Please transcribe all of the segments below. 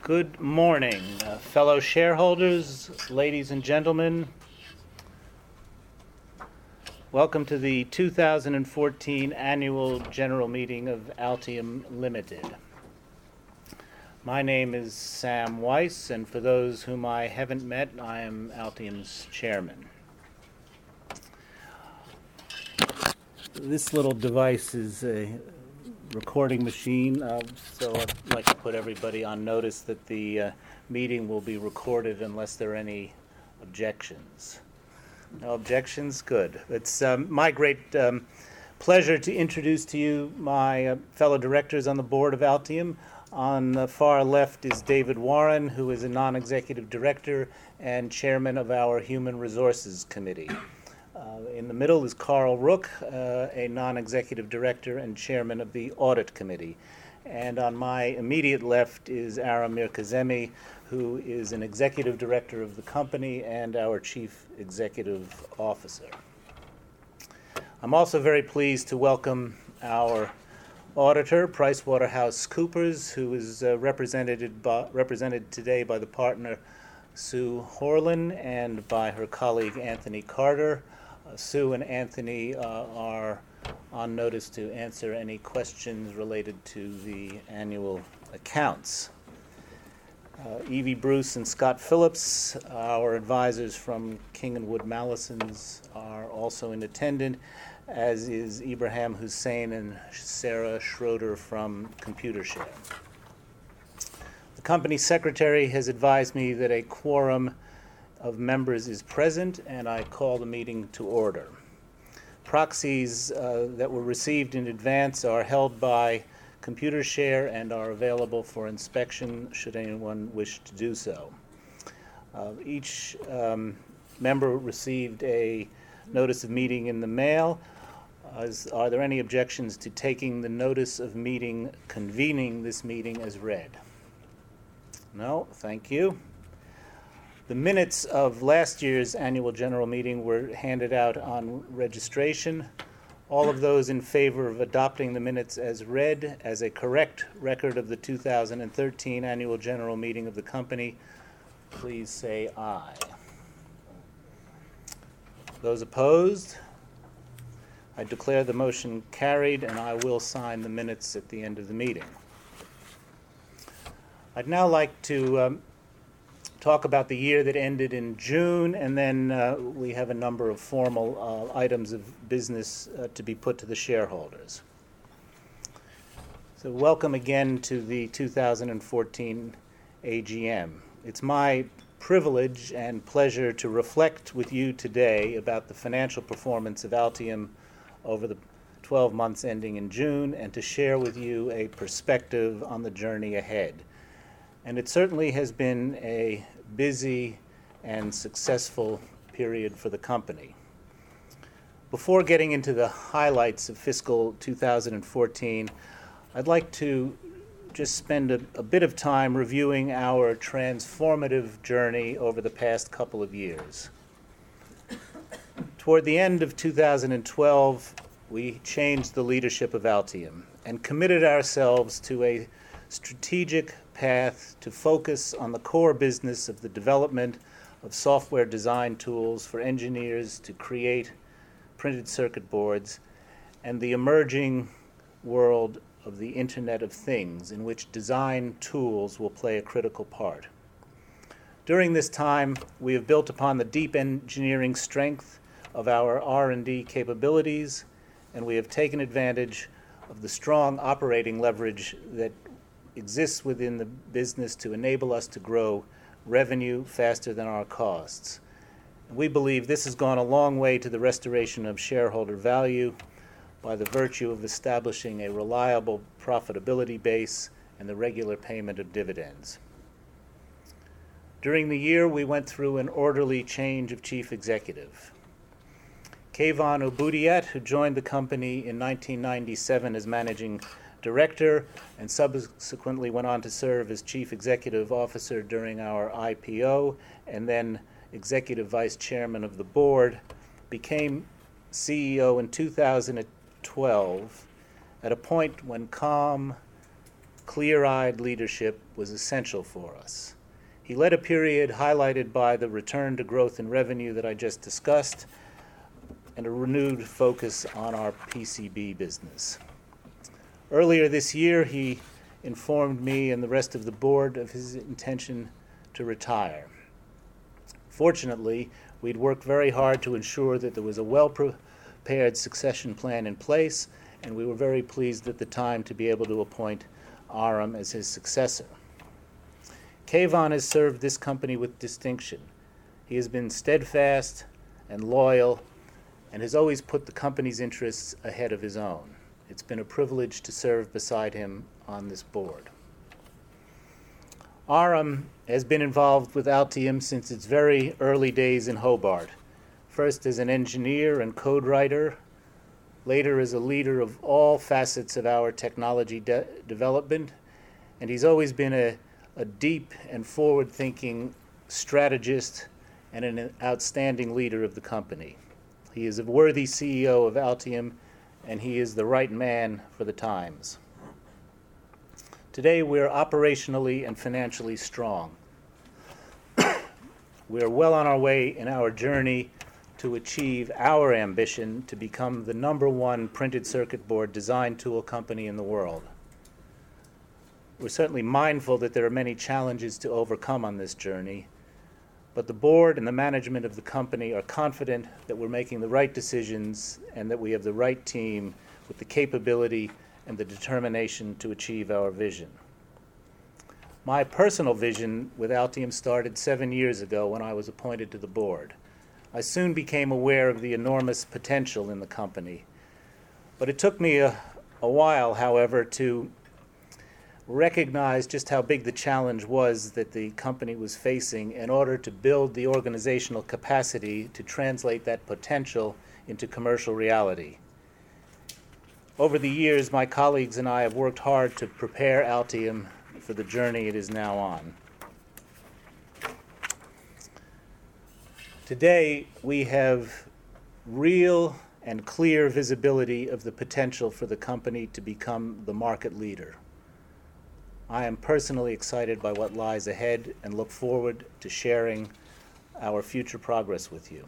Good morning, fellow shareholders, ladies and gentlemen. Welcome to the 2014 Annual General Meeting of Altium Limited. My name is Sam Weiss, and for those whom I haven't met, I am Altium's chairman. This little device is a recording machine, so I'd like to put everybody on notice that the meeting will be recorded unless there are any objections. No objections? Good. It's my great pleasure to introduce to you my fellow directors on the board of Altium. On the far left is David Warren, who is a non-executive director and chairman of our Human Resources Committee. In the middle is Carl Rook, a non-executive director and chairman of the Audit Committee. And on my immediate left is Ara Mirkazemi, who is an executive director of the company and our chief executive officer. I'm also very pleased to welcome our auditor, PricewaterhouseCoopers, who is represented today by the partner Sue Horlin and by her colleague Anthony Carter. Sue and Anthony are on notice to answer any questions related to the annual accounts. Evie Bruce and Scott Phillips, our advisors from King & Wood Mallisons, are also in attendance, as is Ibrahim Hussein and Sarah Schroeder from Computershare. The company secretary has advised me that a quorum of members is present, and I call the meeting to order. Proxies that were received in advance are held by Computershare and are available for inspection should anyone wish to do so. Each member received a notice of meeting in the mail. Are there any objections to taking the notice of meeting, convening this meeting as read? No, thank you. The minutes of last year's annual general meeting were handed out on registration. All of those in favor of adopting the minutes as read as a correct record of the 2013 annual general meeting of the company, please say aye. Those opposed? I declare the motion carried, and I will sign the minutes at the end of the meeting. I'd now like to talk about the year that ended in June, and then we have a number of formal items of business to be put to the shareholders. So welcome again to the 2014 AGM. It's my privilege and pleasure to reflect with you today about the financial performance of Altium over the 12 months ending in June, and to share with you a perspective on the journey ahead. And it certainly has been a busy and successful period for the company. Before getting into the highlights of fiscal 2014, I'd like to just spend a bit of time reviewing our transformative journey over the past couple of years. Toward the end of 2012, we changed the leadership of Altium and committed ourselves to a strategic path to focus on the core business of the development of software design tools for engineers to create printed circuit boards, and the emerging world of the Internet of Things, in which design tools will play a critical part. During this time, we have built upon the deep engineering strength of our R&D capabilities, and we have taken advantage of the strong operating leverage that exists within the business to enable us to grow revenue faster than our costs. We believe this has gone a long way to the restoration of shareholder value by the virtue of establishing a reliable profitability base and the regular payment of dividends. During the year, we went through an orderly change of chief executive. Keyvan Obudiat, who joined the company in 1997 as managing director and subsequently went on to serve as chief executive officer during our IPO and then executive vice chairman of the board, became CEO in 2012 at a point when calm, clear-eyed leadership was essential for us. He led a period highlighted by the return to growth in revenue that I just discussed and a renewed focus on our PCB business. Earlier this year, he informed me and the rest of the board of his intention to retire. Fortunately, we'd worked very hard to ensure that there was a well-prepared succession plan in place, and we were very pleased at the time to be able to appoint Aram as his successor. Keyvan has served this company with distinction. He has been steadfast and loyal and has always put the company's interests ahead of his own. It's been a privilege to serve beside him on this board. Aram has been involved with Altium since its very early days in Hobart, first as an engineer and code writer, later as a leader of all facets of our technology development, and he's always been a deep and forward-thinking strategist and an outstanding leader of the company. He is a worthy CEO of Altium, and he is the right man for the times. Today, we're operationally and financially strong. We're well on our way in our journey to achieve our ambition to become the #1 printed circuit board design tool company in the world. We're certainly mindful that there are many challenges to overcome on this journey, but the board and the management of the company are confident that we're making the right decisions and that we have the right team with the capability and the determination to achieve our vision. My personal vision with Altium started 7 years ago when I was appointed to the board. I soon became aware of the enormous potential in the company, but it took me a while, however, to recognize just how big the challenge was that the company was facing in order to build the organizational capacity to translate that potential into commercial reality. Over the years, my colleagues and I have worked hard to prepare Altium for the journey it is now on. Today, we have real and clear visibility of the potential for the company to become the market leader. I am personally excited by what lies ahead and look forward to sharing our future progress with you.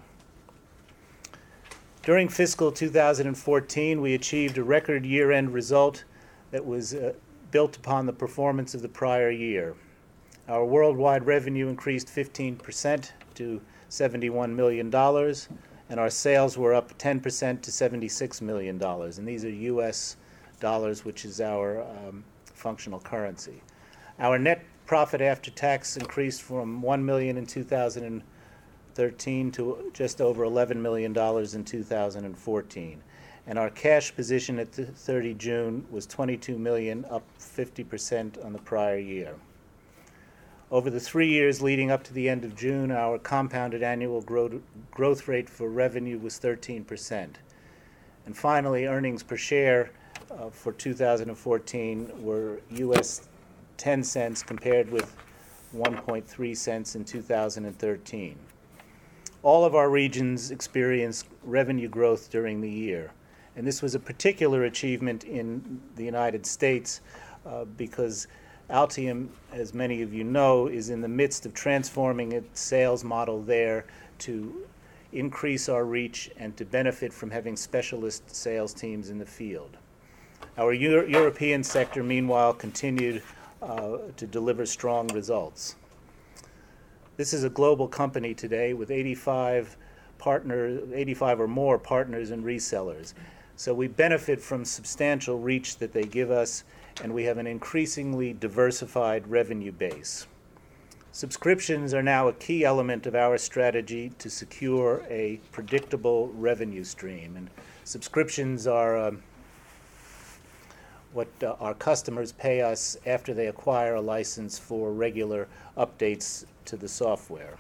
During fiscal 2014, we achieved a record year-end result that was built upon the performance of the prior year. Our worldwide revenue increased 15% to $71 million, and our sales were up 10% to $76 million. And these are U.S. dollars, which is our functional currency. Our net profit after tax increased from $1 million in 2013 to just over $11 million in 2014. And our cash position at 30 June was $22 million, up 50% on the prior year. Over the 3 years leading up to the end of June, our compounded annual growth rate for revenue was 13%. And finally, earnings per share for 2014 were US 10 cents compared with 1.3 cents in 2013. All of our regions experienced revenue growth during the year. And this was a particular achievement in the United States because Altium, as many of you know, is in the midst of transforming its sales model there to increase our reach and to benefit from having specialist sales teams in the field. Our European sector, meanwhile, continued to deliver strong results. This is a global company today with 85 or more partners and resellers. So we benefit from substantial reach that they give us, and we have an increasingly diversified revenue base. Subscriptions are now a key element of our strategy to secure a predictable revenue stream. And subscriptions are what our customers pay us after they acquire a license for regular updates to the software.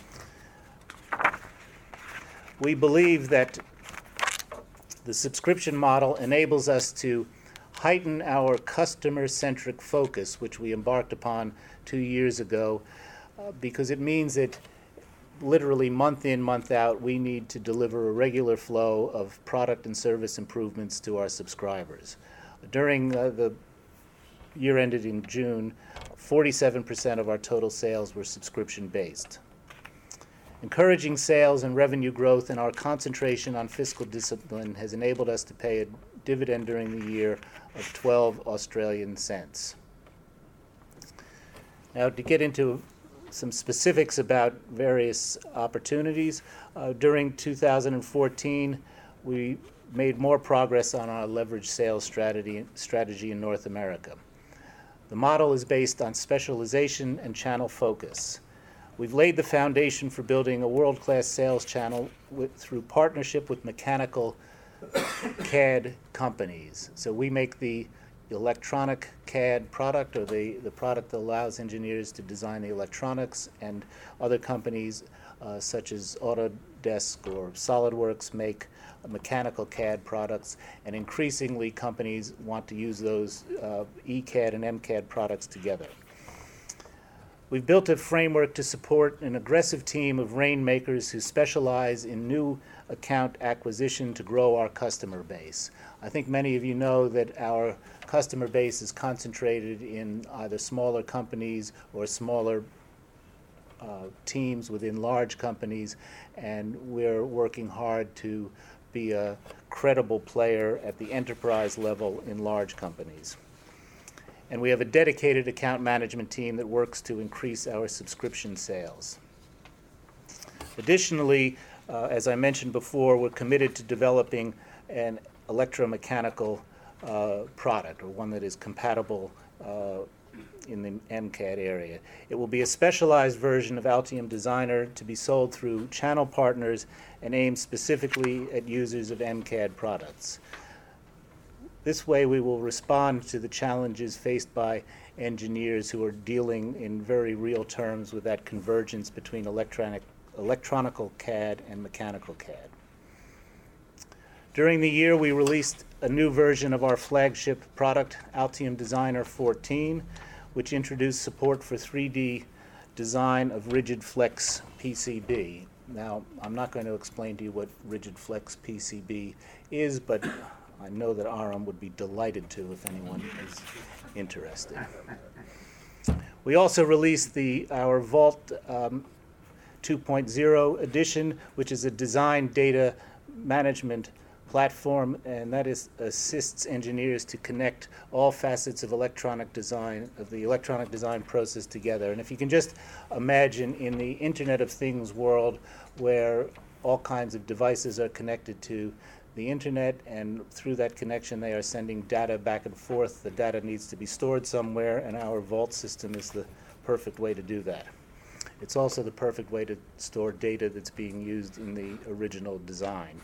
We believe that the subscription model enables us to heighten our customer-centric focus, which we embarked upon 2 years ago, because it means that literally month in, month out, we need to deliver a regular flow of product and service improvements to our subscribers. During the year ended in June, 47% of our total sales were subscription-based. Encouraging sales and revenue growth and our concentration on fiscal discipline has enabled us to pay a dividend during the year of 12 Australian cents. Now, to get into some specifics about various opportunities, during 2014, we made more progress on our leverage sales strategy in North America. The model is based on specialization and channel focus. We've laid the foundation for building a world-class sales channel through partnership with mechanical CAD companies. So we make the electronic CAD product, or the product that allows engineers to design the electronics, and other companies such as Autodesk or SolidWorks make mechanical CAD products, and increasingly companies want to use those ECAD and MCAD products together. We've built a framework to support an aggressive team of rainmakers who specialize in new account acquisition to grow our customer base. I think many of you know that our customer base is concentrated in either smaller companies or smaller teams within large companies, and we're working hard to be a credible player at the enterprise level in large companies. And we have a dedicated account management team that works to increase our subscription sales. Additionally, as I mentioned before, we're committed to developing an electromechanical product, or one that is compatible in the MCAD area. It will be a specialized version of Altium Designer to be sold through channel partners and aimed specifically at users of MCAD products. This way we will respond to the challenges faced by engineers who are dealing in very real terms with that convergence between electronical CAD and mechanical CAD. During the year, we released a new version of our flagship product, Altium Designer 14, which introduced support for 3D design of rigid flex PCB. Now, I'm not going to explain to you what rigid flex PCB is, but I know that Aram would be delighted to if anyone is interested. We also released our Vault 2.0 edition, which is a design data management platform, and that assists engineers to connect all facets of the electronic design process together. And if you can just imagine, in the Internet of Things world, where all kinds of devices are connected to the internet, and through that connection they are sending data back and forth. The data needs to be stored somewhere, and our Vault system is the perfect way to do that. It's also the perfect way to store data that's being used in the original design.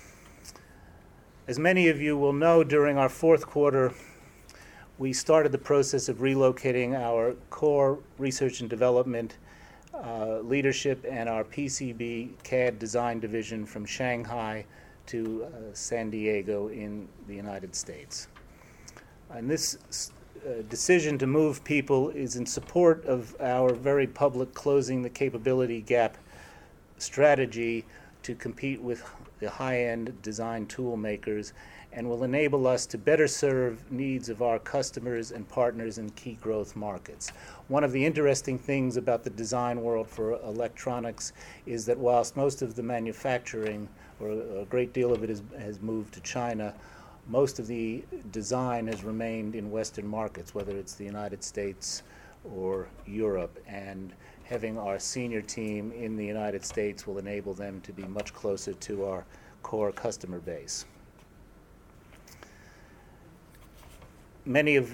As many of you will know, during our fourth quarter, we started the process of relocating our core research and development leadership and our PCB CAD design division from Shanghai to San Diego in the United States. And this decision to move people is in support of our very public closing the capability gap strategy to compete with the high-end design tool makers, and will enable us to better serve needs of our customers and partners in key growth markets. One of the interesting things about the design world for electronics is that whilst most of the manufacturing, or a great deal of it, has moved to China, most of the design has remained in Western markets, whether it's the United States or Europe, and having our senior team in the United States will enable them to be much closer to our core customer base. Many of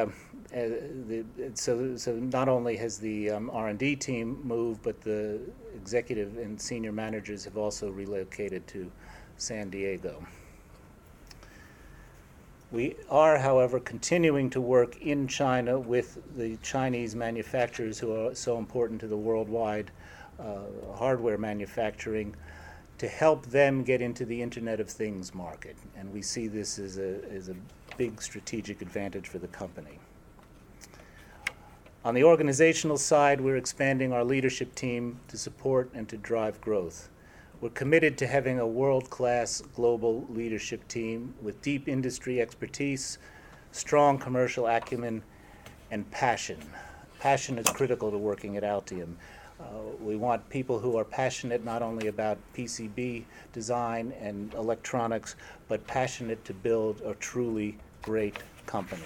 so not only has the R&D team moved, but the executive and senior managers have also relocated to San Diego. We are, however, continuing to work in China with the Chinese manufacturers who are so important to the worldwide hardware manufacturing, to help them get into the Internet of Things market. And we see this as a big strategic advantage for the company. On the organizational side, we're expanding our leadership team to support and to drive growth. We're committed to having a world-class global leadership team with deep industry expertise, strong commercial acumen, and passion. Passion is critical to working at Altium. We want people who are passionate not only about PCB design and electronics, but passionate to build a truly great company.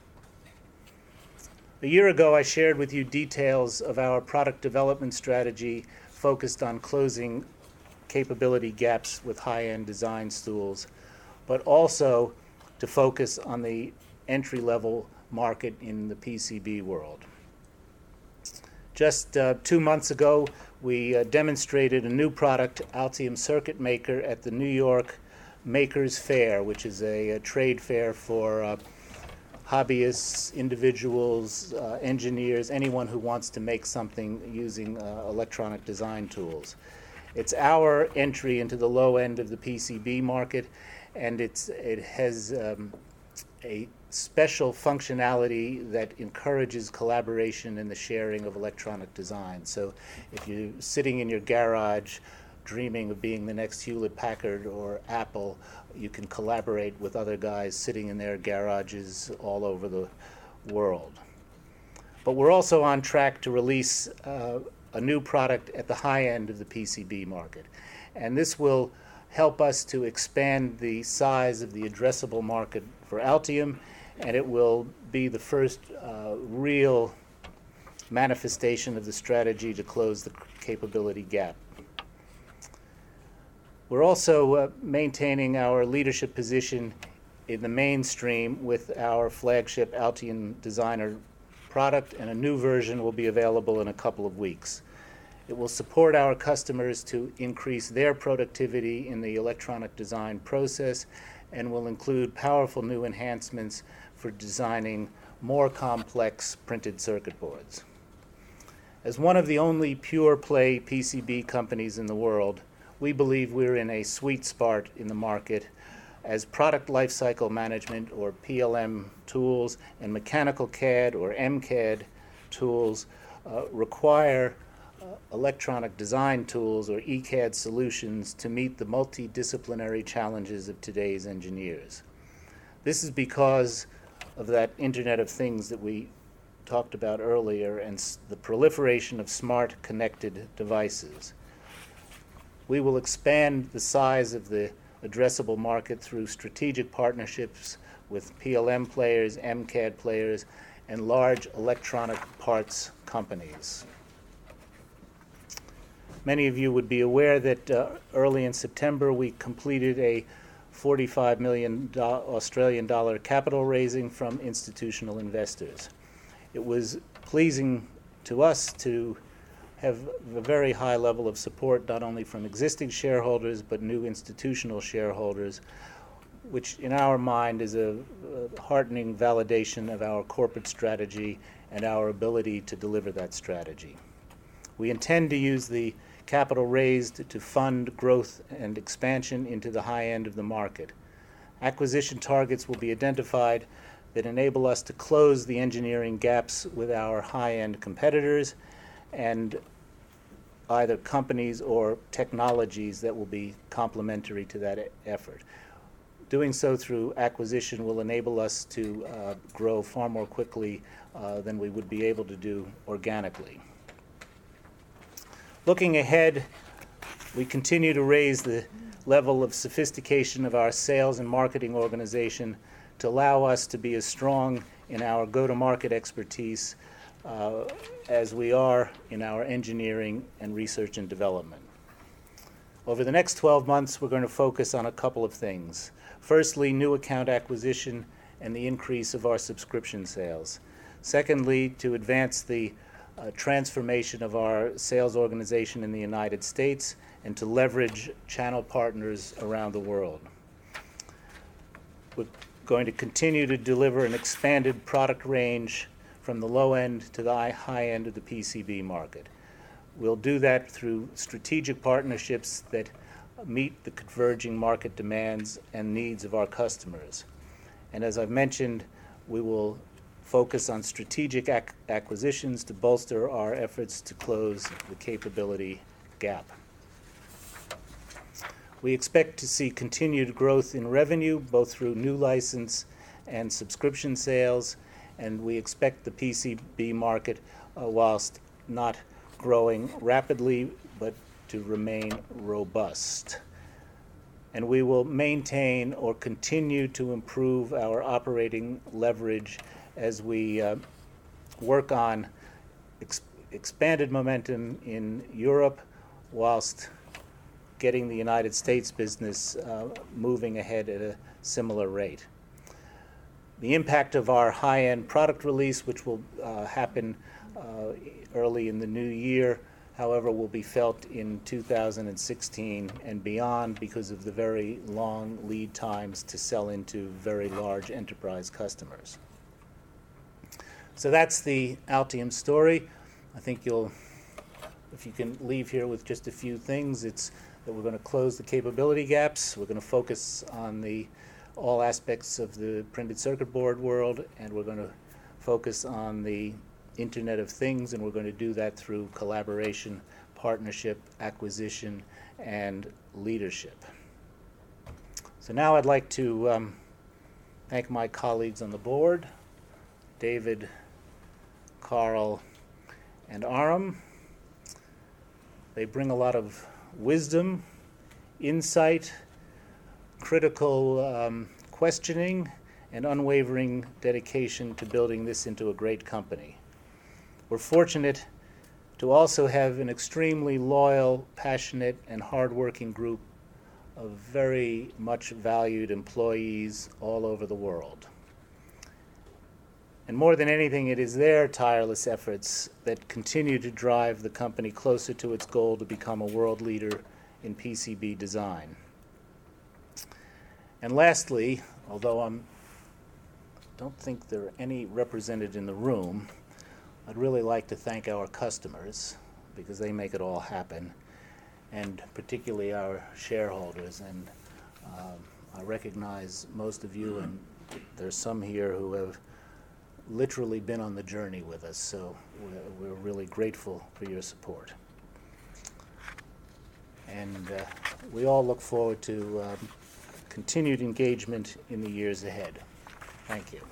A year ago, I shared with you details of our product development strategy focused on closing capability gaps with high-end design tools, but also to focus on the entry-level market in the PCB world. Just 2 months ago, we demonstrated a new product, Altium Circuit Maker, at the New York Makers Fair, which is a trade fair for hobbyists, individuals, engineers, anyone who wants to make something using electronic design tools. It's our entry into the low end of the PCB market, and it has a special functionality that encourages collaboration and the sharing of electronic design. So if you're sitting in your garage dreaming of being the next Hewlett-Packard or Apple, you can collaborate with other guys sitting in their garages all over the world. But we're also on track to release a new product at the high end of the PCB market. And this will help us to expand the size of the addressable market for Altium, and it will be the first real manifestation of the strategy to close the capability gap. We're also maintaining our leadership position in the mainstream with our flagship Altium Designer product, and a new version will be available in a couple of weeks. It will support our customers to increase their productivity in the electronic design process and will include powerful new enhancements for designing more complex printed circuit boards. As one of the only pure-play PCB companies in the world, we believe we're in a sweet spot in the market as product lifecycle management, or PLM, tools and mechanical CAD or MCAD tools require electronic design tools or ECAD solutions to meet the multidisciplinary challenges of today's engineers. This is because of that Internet of Things that we talked about earlier and the proliferation of smart connected devices. We will expand the size of the addressable market through strategic partnerships with PLM players, MCAD players, and large electronic parts companies. Many of you would be aware that early in September we completed a $45 million Australian dollar capital raising from institutional investors. It was pleasing to us to have a very high level of support not only from existing shareholders but new institutional shareholders, which in our mind is a heartening validation of our corporate strategy and our ability to deliver that strategy. We intend to use the capital raised to fund growth and expansion into the high end of the market. Acquisition targets will be identified that enable us to close the engineering gaps with our high-end competitors and either companies or technologies that will be complementary to that effort. Doing so through acquisition will enable us to grow far more quickly than we would be able to do organically. Looking ahead, we continue to raise the level of sophistication of our sales and marketing organization to allow us to be as strong in our go-to-market expertise as we are in our engineering and research and development. Over the next 12 months, we're going to focus on a couple of things. Firstly, new account acquisition and the increase of our subscription sales. Secondly, to advance the transformation of our sales organization in the United States and to leverage channel partners around the world. We're going to continue to deliver an expanded product range from the low end to the high end of the PCB market. We'll do that through strategic partnerships that meet the converging market demands and needs of our customers. And as I've mentioned, we will focus on strategic acquisitions to bolster our efforts to close the capability gap. We expect to see continued growth in revenue, both through new license and subscription sales, and we expect the PCB market, whilst not growing rapidly, but to remain robust. And we will maintain or continue to improve our operating leverage as we work on expanded momentum in Europe, whilst getting the United States business moving ahead at a similar rate. The impact of our high-end product release, which will happen early in the new year, however, will be felt in 2016 and beyond because of the very long lead times to sell into very large enterprise customers. So that's the Altium story. I think if you can leave here with just a few things, it's that we're going to close the capability gaps. We're going to focus on all aspects of the printed circuit board world, and we're going to focus on the Internet of Things, and we're going to do that through collaboration, partnership, acquisition, and leadership. So now I'd like to thank my colleagues on the board, David, Carl, and Aram. They bring a lot of wisdom, insight, critical questioning, and unwavering dedication to building this into a great company. We're fortunate to also have an extremely loyal, passionate, and hardworking group of very much valued employees all over the world. And more than anything, it is their tireless efforts that continue to drive the company closer to its goal to become a world leader in PCB design. And lastly, although I don't think there are any represented in the room, I'd really like to thank our customers because they make it all happen, and particularly our shareholders. And I recognize most of you, and there's some here who have literally been on the journey with us, so we're really grateful for your support. And we all look forward to continued engagement in the years ahead. Thank you.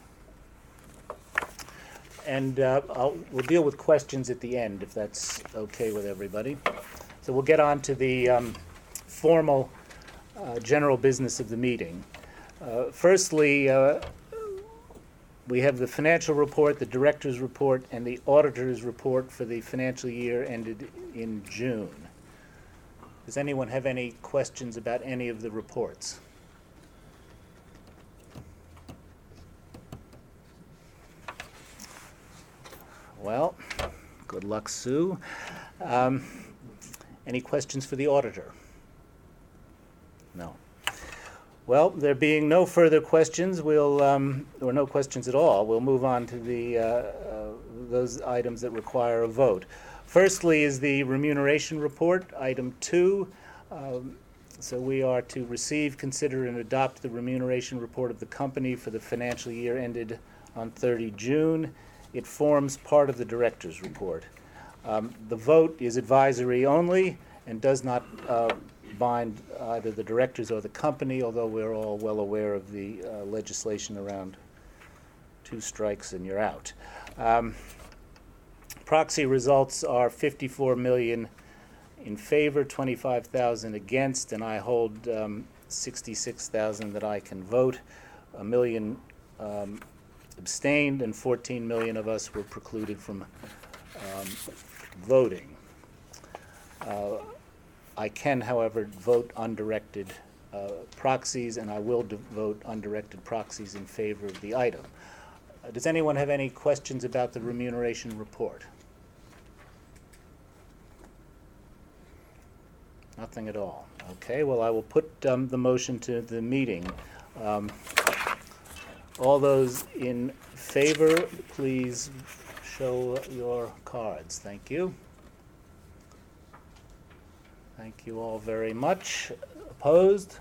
And we'll deal with questions at the end, if that's okay with everybody. So we'll get on to the formal general business of the meeting. Firstly, we have the financial report, the director's report, and the auditor's report for the financial year ended in June. Does anyone have any questions about any of the reports? Well, good luck, Sue. Any questions for the auditor? No. Well, there being no further questions, or no questions at all, we'll move on to those items that require a vote. Firstly is the remuneration report, item 2. So we are to receive, consider, and adopt the remuneration report of the company for the financial year ended on 30 June. It forms part of the director's report. The vote is advisory only and does not bind either the directors or the company, although we're all well aware of the legislation around 2 strikes and you're out. Proxy results are 54 million in favor, 25,000 against, and I hold 66,000 that I can vote. 1 million abstained, and 14 million of us were precluded from voting. I can, however, vote undirected proxies, and I will vote undirected proxies in favor of the item. Does anyone have any questions about the remuneration report? Nothing at all. Okay, well, I will put the motion to the meeting. All those in favor, please show your cards. Thank you. Thank you all very much. Opposed?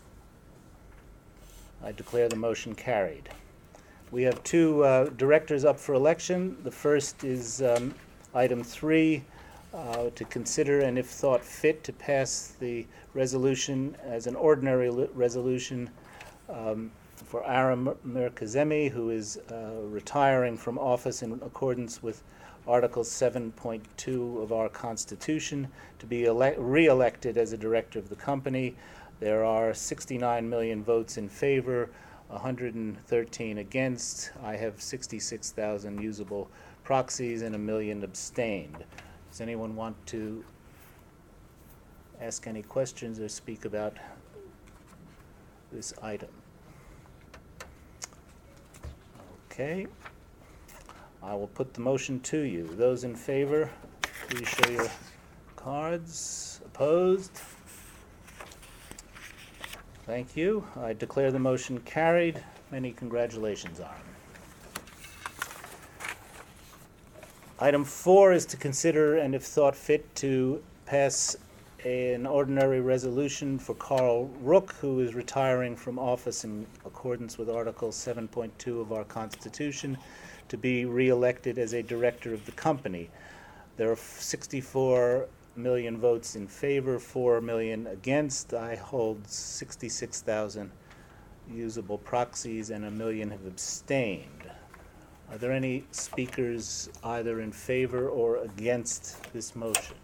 I declare the motion carried. We have 2 directors up for election. The first is item 3, to consider and, if thought fit, to pass the resolution as an ordinary resolution for Aram Mirkazemi, who is retiring from office in accordance with Article 7.2 of our Constitution, to be re-elected as a director of the company. There are 69 million votes in favor, 113 against. I have 66,000 usable proxies and 1 million abstained. Does anyone want to ask any questions or speak about this item? Okay. I will put the motion to you. Those in favor, please show your cards. Opposed? Thank you. I declare the motion carried. Many congratulations, Aram. Item 4 is to consider and, if thought fit, to pass an ordinary resolution for Carl Rook, who is retiring from office in accordance with Article 7.2 of our Constitution, to be re-elected as a director of the company. There are 64 million votes in favor, 4 million against. I hold 66,000 usable proxies and 1 million have abstained. Are there any speakers either in favor or against this motion?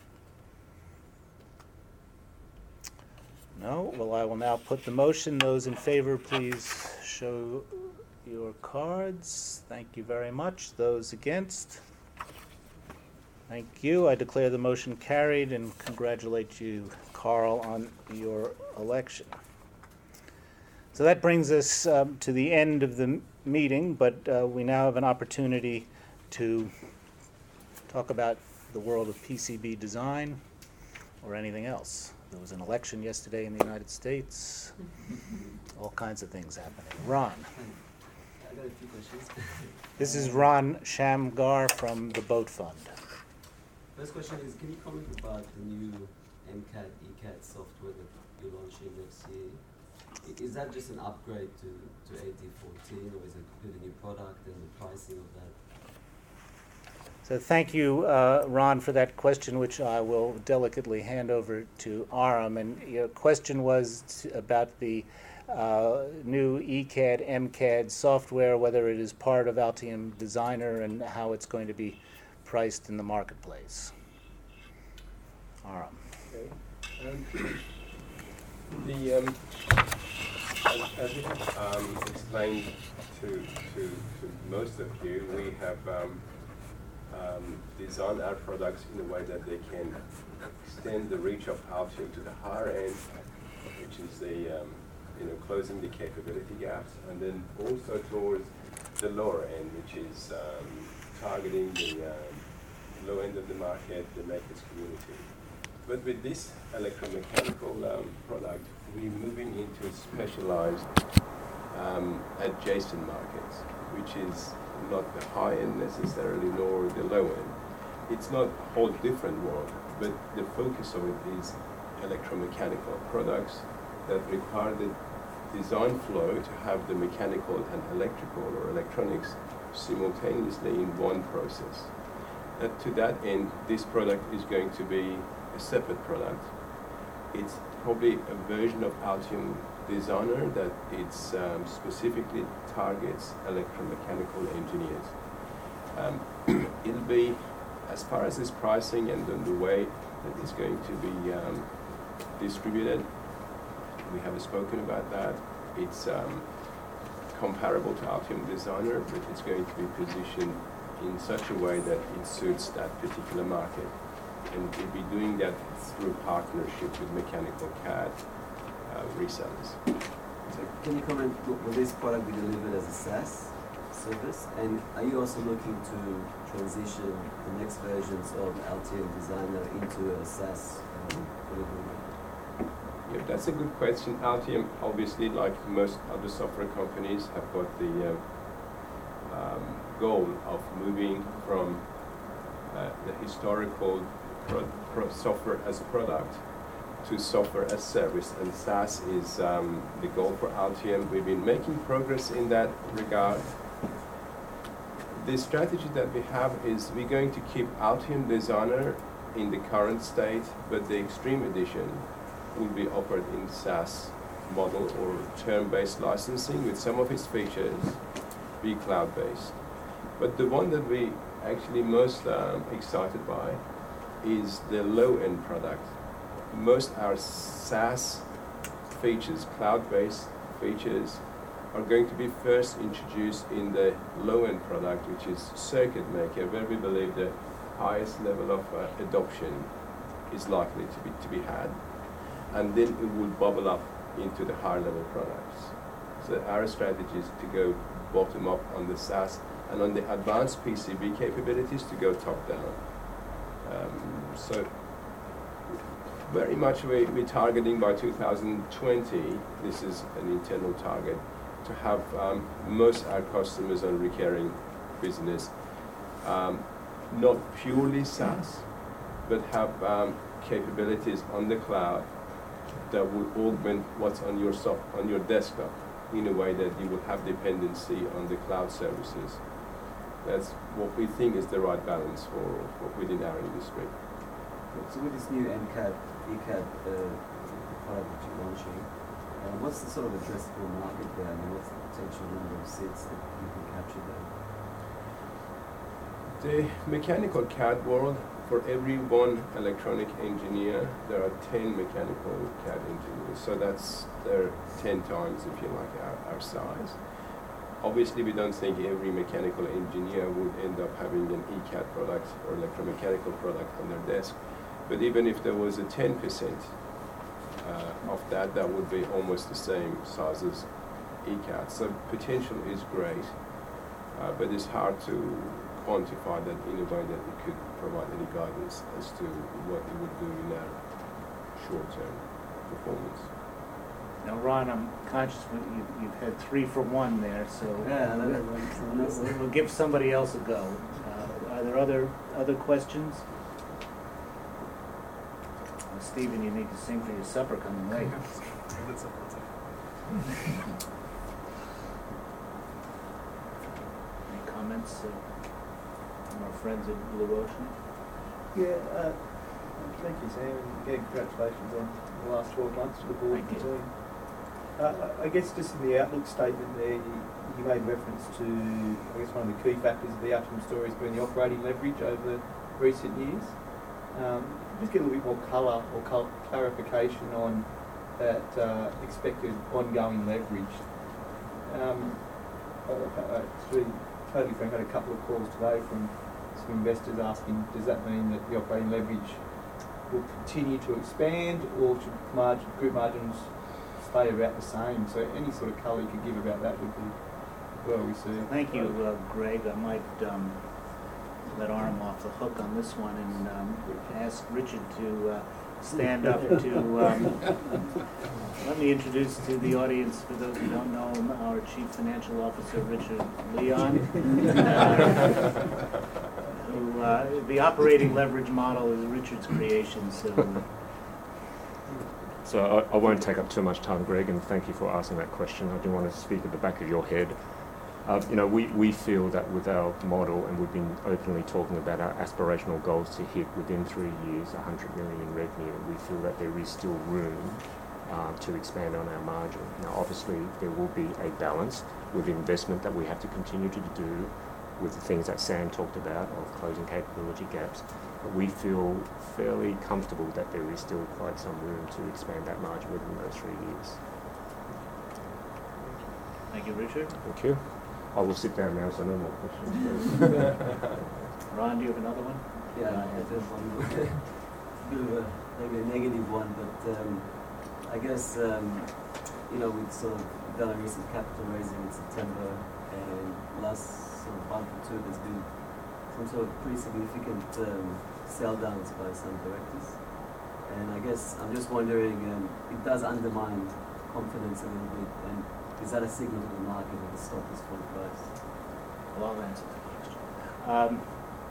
No? Well, I will now put the motion. Those in favor, please show your cards. Thank you very much. Those against? Thank you. I declare the motion carried and congratulate you, Carl, on your election. So that brings us to the end of the meeting, but we now have an opportunity to talk about the world of PCB design or anything else. There was an election yesterday in the United States. All kinds of things happening. Ron. I got a few questions. This is Ron Shamgar from the Boat Fund. First question is, can you comment about the new MCAD, ECAD software that you're launching next year? Is that just an upgrade to AD14, or is it a completely new product, and the pricing of that? So thank you, Ron, for that question, which I will delicately hand over to Aram. And your question was about the new ECAD, MCAD software, whether it is part of Altium Designer and how it's going to be priced in the marketplace. Aram. Okay. As we have explained to most of you, we have designed our products in a way that they can extend the reach of Altium to the higher end, which is the closing the capability gaps, and then also towards the lower end, which is targeting the low end of the market, the makers community. But with this electromechanical product, we're moving into specialized adjacent markets, which is not the high end necessarily, nor the low end. It's not a whole different world, but the focus of it is electromechanical products that require the design flow to have the mechanical and electrical or electronics simultaneously in one process. To that end, this product is going to be a separate product. It's probably a version of Altium Designer that it's specifically targets electromechanical engineers. It'll be, as far as its pricing and the way that it's going to be distributed, we have spoken about that. It's comparable to Altium Designer, but it's going to be positioned in such a way that it suits that particular market. And we'll be doing that through partnership with Mechanical CAD resellers. So can you comment, will this product be delivered as a SaaS service? And are you also looking to transition the next versions of Altium Designer into a SaaS delivery? Yeah, that's a good question. Altium, obviously, like most other software companies, have got the goal of moving from the historical software as a product to software as service, and SaaS is the goal for Altium. We've been making progress in that regard. The strategy that we have is we're going to keep Altium Designer in the current state, but the Extreme Edition will be offered in SaaS model or term-based licensing with some of its features be cloud-based. But the one that we actually most excited by is the low-end product. Most our SaaS features, cloud-based features, are going to be first introduced in the low-end product, which is Circuit Maker, where we believe the highest level of adoption is likely to be had, and then it will bubble up into the higher level products. So our strategy is to go bottom up on the SaaS, and on the advanced PCB capabilities to go top down. So very much we're targeting by 2020, this is an internal target, to have most our customers on recurring business, not purely SaaS, but have capabilities on the cloud that would augment what's on your desktop in a way that you will have dependency on the cloud services. That's what we think is the right balance for within our industry. So with this new MCAD, ECAD product that you're launching, what's the sort of addressable market there? I mean, what's the potential number of seats that you can capture there? The mechanical CAD world, for every one electronic engineer, there are 10 mechanical CAD engineers. So they're 10 times, if you like, our size. Obviously, we don't think every mechanical engineer would end up having an ECAD product or electromechanical product on their desk. But even if there was a 10% of that, that would be almost the same size as ECAD. So potential is great, but it's hard to quantify that in a way that we could provide any guidance as to what it would do in our short-term performance. Now, Ron, I'm conscious you've had 3 for 1 there, so we'll give somebody else a go. Are there other questions? Well, Stephen, you need to sing for your supper coming late. Any comments from our friends at Blue Ocean? Yeah, thank you, Sam, and again, congratulations on the last 12 months to the board and team. I guess just in the outlook statement there, you made reference to, I guess, one of the key factors of the Altium story has been the operating leverage over recent years. Just get a little bit more colour or clarification on that expected ongoing leverage. To be totally frank, I had a couple of calls today from some investors asking, does that mean that the operating leverage will continue to expand, or should group margins stay about the same? So any sort of colour you could give about that would be well received. Thank you, Greg. I might let Aram off the hook on this one and ask Richard to stand up to let me introduce to the audience, for those who don't know him, our Chief Financial Officer, Richard Leon, who the operating leverage model is Richard's creation. So I won't take up too much time, Greg, and thank you for asking that question. I do want to speak at the back of your head. We feel that with our model, and we've been openly talking about our aspirational goals to hit within 3 years, 100 million in revenue, we feel that there is still room to expand on our margin. Now, obviously, there will be a balance with investment that we have to continue to do with the things that Sam talked about of closing capability gaps. But we feel fairly comfortable that there is still quite some room to expand that margin within those 3 years. Thank you, Richard. Thank you. I will sit down now, so no more questions. Ron, do you have another one? Yeah, I have one. Bit of maybe a negative one, but I guess we've sort of done a recent capital raising in September, and last sort of month or two there's been some sort of pretty significant sell downs by some directors, and I guess I'm just wondering, it does undermine confidence a little bit, and is that a signal to the market that the stock is full price? Well, I'll answer that question.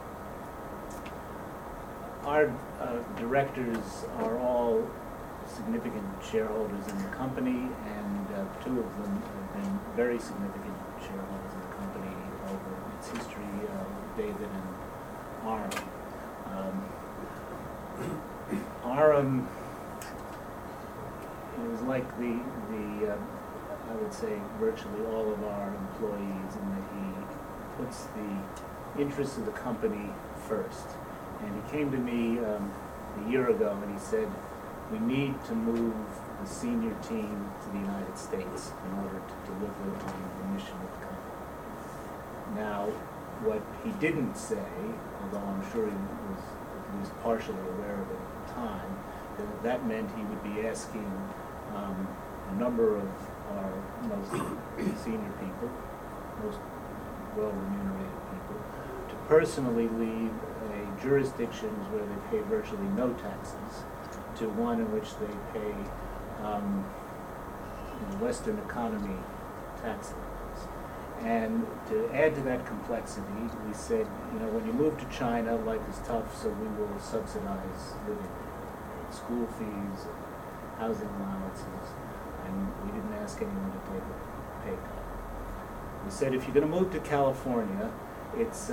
Our directors are all significant shareholders in the company, and 2 of them have been very significant shareholders in the company over its history, David and Aram. Aram is like I would say virtually all of our employees, in that he puts the interests of the company first. And he came to me a year ago and he said, we need to move the senior team to the United States in order to deliver on the mission of the company. Now, what he didn't say, although I'm sure he was at least partially aware of it at the time, that meant he would be asking a number of our most senior people, most well-remunerated people, to personally leave jurisdictions where they pay virtually no taxes to one in which they pay Western economy tax levels. And to add to that complexity, we said, when you move to China, life is tough, so we will subsidize living there, school fees, housing allowances, and we didn't ask anyone to take a pay cut. We said, if you're going to move to California, it's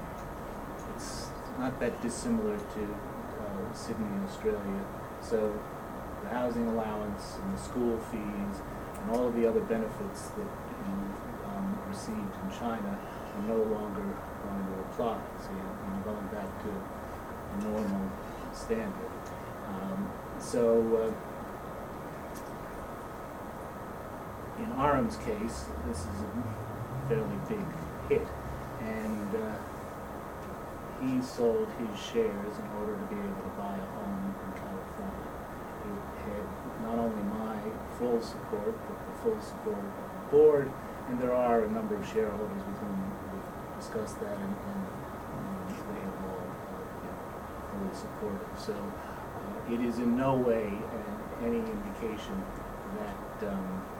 not that dissimilar to Sydney, Australia. So the housing allowance and the school fees and all of the other benefits that you received in China are no longer going to apply. So you're going back to a normal standard. In Aram's case, this is a fairly big hit, and he sold his shares in order to be able to buy a home in California. It had not only my full support, but the full support of the board, and there are a number of shareholders with whom we've discussed that, and they have all been fully supportive. So it is in no way any indication that the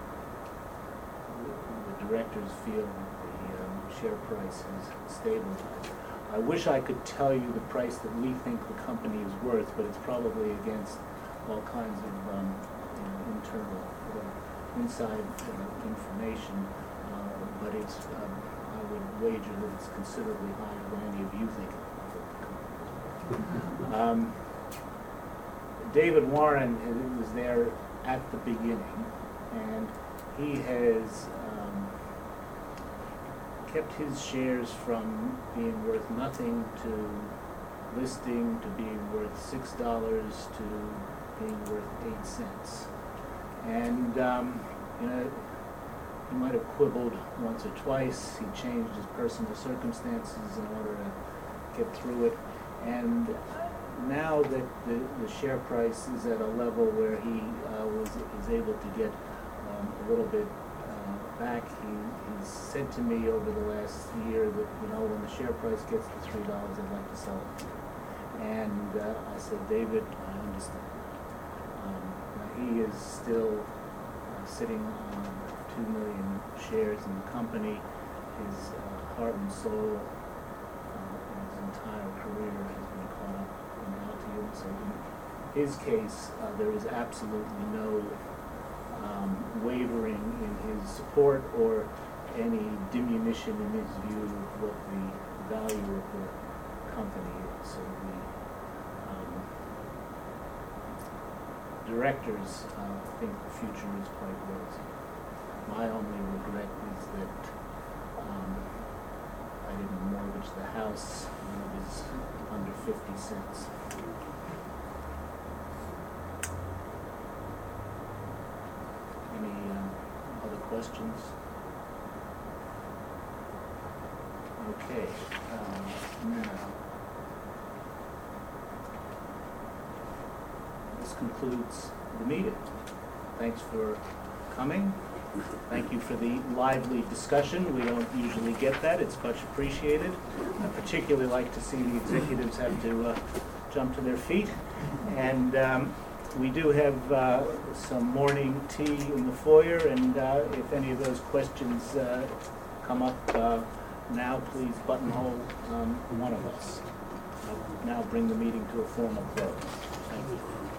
directors feel the share price is stabilized. I wish I could tell you the price that we think the company is worth, but it's probably against all kinds of internal inside information. But it's I would wager that it's considerably higher than any of you think the company is. David Warren was there at the beginning, and he has kept his shares from being worth nothing to listing to being worth $6 to being worth 8 cents. And he might have quibbled once or twice. He changed his personal circumstances in order to get through it. And now that the share price is at a level where he is able to get a little bit back, he's said to me over the last year that, when the share price gets to $3, I'd like to sell it. And I said, David, I understand. He is still sitting on 2 million shares in the company. His heart and soul, his entire career has been caught up in Altium. So in his case, there is absolutely no wavering in his support or any diminution in his view of what the value of the company is. So the directors think the future is quite rosy. My only regret is that I didn't mortgage the house when it was under 50 cents. Any other questions? Okay, now, this concludes the meeting. Thanks for coming. Thank you for the lively discussion. We don't usually get that. It's much appreciated. I particularly like to see the executives have to jump to their feet. And we do have some morning tea in the foyer, and if any of those questions come up now, please buttonhole one of us. I'll now bring the meeting to a formal close. Thank you.